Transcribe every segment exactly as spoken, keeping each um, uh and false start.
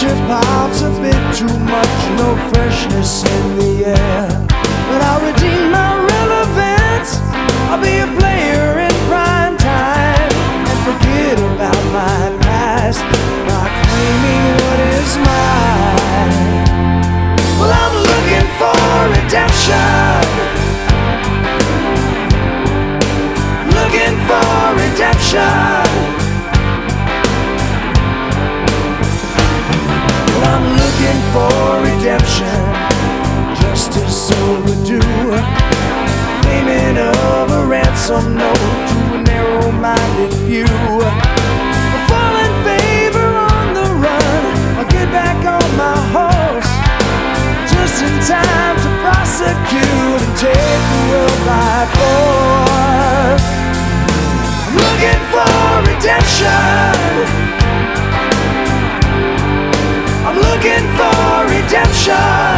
Culture pop's a bit too much, no freshness in the air. But I'll redeem my relevance, I'll be a player in prime time, and forget about my past by claiming what is mine. Well, I'm looking for redemption, looking for redemption. I'm looking for redemption, justice overdue, payment of a ransom note to a narrow-minded few. A fallen favor on the run, I'll get back on my horse, just in time to prosecute and take the world by force. I'm looking for redemption, I'm looking for redemption.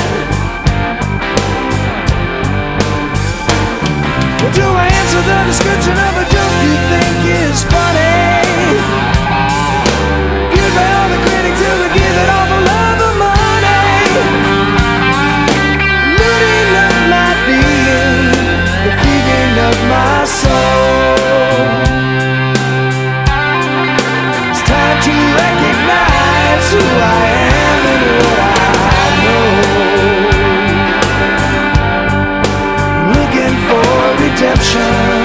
Well, do I answer the description of a joke you think is funny? Viewed by all the critics who would give it all for love of money. Looting of my being, the thieving of my soul. It's time to recognize who I am. Redemption.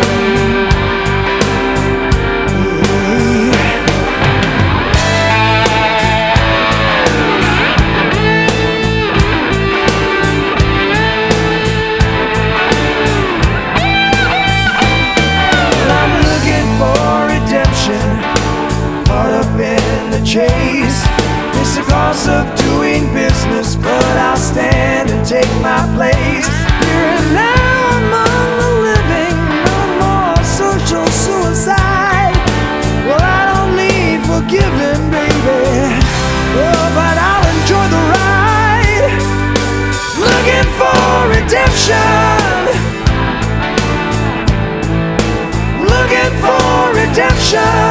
I'm looking for redemption, caught up in the chase. It's the cost of doing business, but I'll stand and take my place. Here and now among the living, no more social suicide. Well, I don't need forgiving, baby, oh, but I'll enjoy the ride. Looking for redemption, looking for redemption.